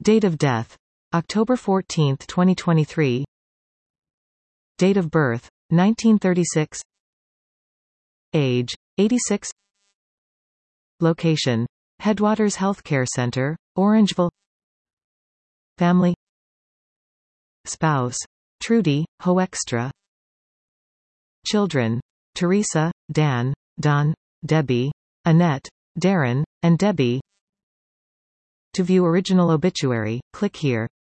Date of death: October 14, 2023. Date of birth: 1936. Age: 86. Location: Headwaters Healthcare Center, Orangeville. Family: Spouse: Trudy, Hoekstra. Children: Teresa, Dan, Don, Debbie, Annette, Darren, and Debbie. To view original obituary, click here.